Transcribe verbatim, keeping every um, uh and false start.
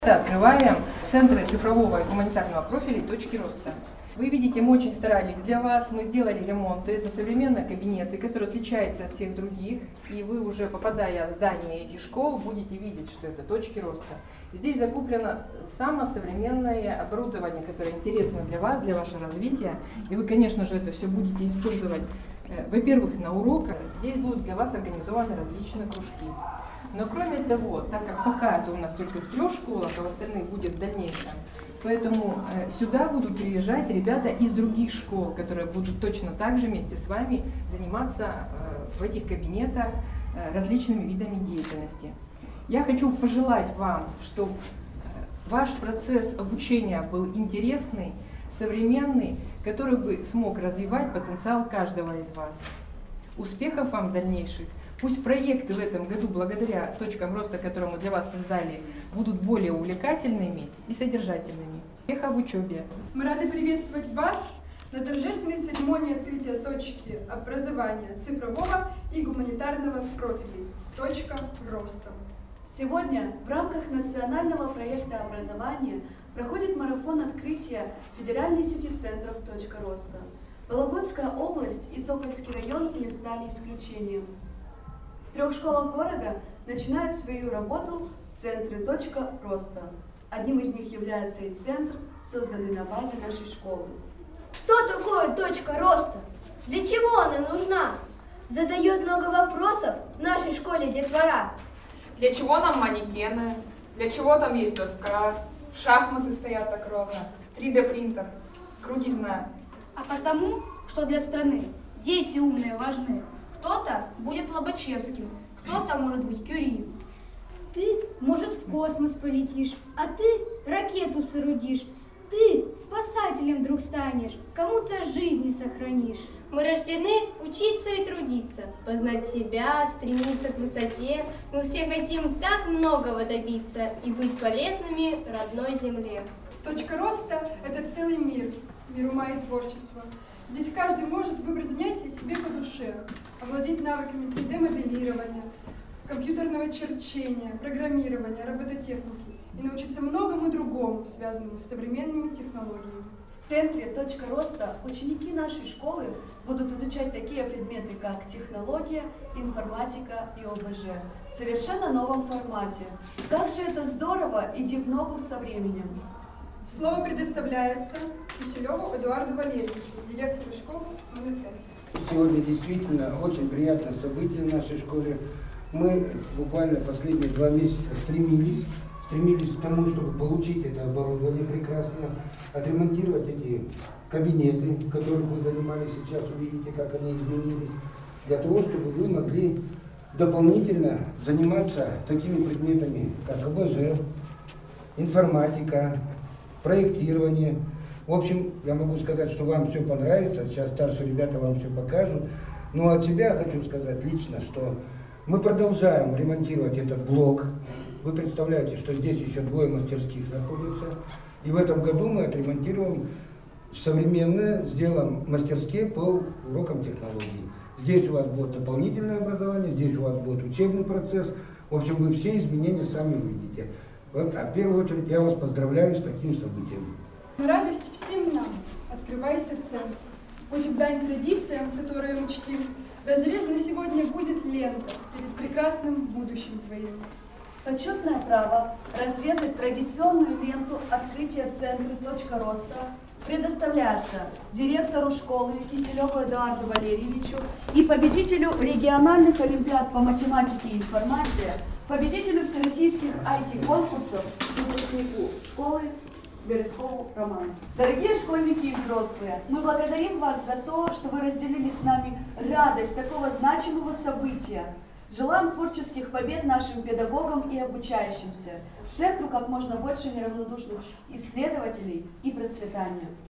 Открываем центры цифрового и гуманитарного профиля «Точки роста». Вы видите, мы очень старались для вас, мы сделали ремонты, это современные кабинеты, которые отличаются от всех других, и вы уже, попадая в здание этих школ, будете видеть, что это точки роста. Здесь закуплено самое современное оборудование, которое интересно для вас, для вашего развития, и вы, конечно же, это все будете использовать, во-первых, на уроках. Здесь будут для вас организованы различные кружки. Но кроме того, так как пока это у нас только в трех школах, а в остальных будет в дальнейшем, поэтому э, сюда будут приезжать ребята из других школ, которые будут точно так же вместе с вами заниматься э, в этих кабинетах э, различными видами деятельности. Я хочу пожелать вам, чтобы ваш процесс обучения был интересный, современный, который бы смог развивать потенциал каждого из вас. Успехов вам дальнейших! Пусть проекты в этом году, благодаря точкам роста, которые мы для вас создали, будут более увлекательными и содержательными. Успехов в учебе! Мы рады приветствовать вас на торжественной церемонии открытия точки образования цифрового и гуманитарного профилей «Точка роста». Сегодня в рамках национального проекта образования проходит марафон открытия федеральной сети центров «Точка роста». Вологодская область и Сокольский район не стали исключением. В трех школах города начинают свою работу центры «Точка роста». Одним из них является и центр, созданный на базе нашей школы. Что такое точка роста? Для чего она нужна? Задает много вопросов в нашей школе детвора. Для чего нам манекены? Для чего там есть доска? Шахматы стоят так ровно. три дэ принтер. Крутизна. А потому, что для страны дети умные важны. Кто-то будет Лобачевским, кто-то может быть Кюри. Ты, может, в космос полетишь, а ты ракету соорудишь. Ты спасателем вдруг станешь, кому-то жизни сохранишь. Мы рождены учиться и трудиться, познать себя, стремиться к высоте. Мы все хотим так многого добиться и быть полезными родной земле. Точка роста – это целый мир, мир ума и творчества. Здесь каждый может выбрать занятие себе по душе, овладеть навыками три дэ моделирования, компьютерного черчения, программирования, робототехники и научиться многому другому, связанному с современными технологиями. В центре «Точка роста» ученики нашей школы будут изучать такие предметы, как технология, информатика и о бэ жэ в совершенно новом формате. Как же это здорово идти в ногу со временем! Слово предоставляется Киселеву Эдуарду Валерьевичу, директору школы номер пять. Сегодня действительно очень приятное событие в нашей школе. Мы буквально последние два месяца стремились, стремились к тому, чтобы получить это оборудование прекрасное, отремонтировать эти кабинеты, в которых вы занимались, сейчас увидите, как они изменились, для того, чтобы вы могли дополнительно заниматься такими предметами, как о бэ жэ, информатика, проектирование. В общем, я могу сказать, что вам все понравится, сейчас старшие ребята вам все покажут. Ну, от себя хочу сказать лично, что мы продолжаем ремонтировать этот блок. Вы представляете, что здесь еще двое мастерских находятся. И в этом году мы отремонтируем современные, сделаем мастерские по урокам технологий. Здесь у вас будет дополнительное образование, здесь у вас будет учебный процесс. В общем, вы все изменения сами увидите. Вот, а в первую очередь я вас поздравляю с таким событием. Радость всем нам. Открывайся центр. Будь в дань традициям, которые мы чтим, разрезана сегодня будет лента перед прекрасным будущим твоим. Почетное право разрезать традиционную ленту открытия центра «Точка роста» предоставляется директору школы Киселеву Эдуарду Валерьевичу и победителю региональных олимпиад по математике и информатике, победителю всероссийских ай ти-конкурсов, выпускнику школы Березкову Роману. Дорогие школьники и взрослые, мы благодарим вас за то, что вы разделили с нами радость такого значимого события. Желаем творческих побед нашим педагогам и обучающимся, центру как можно больше неравнодушных исследователей и процветания.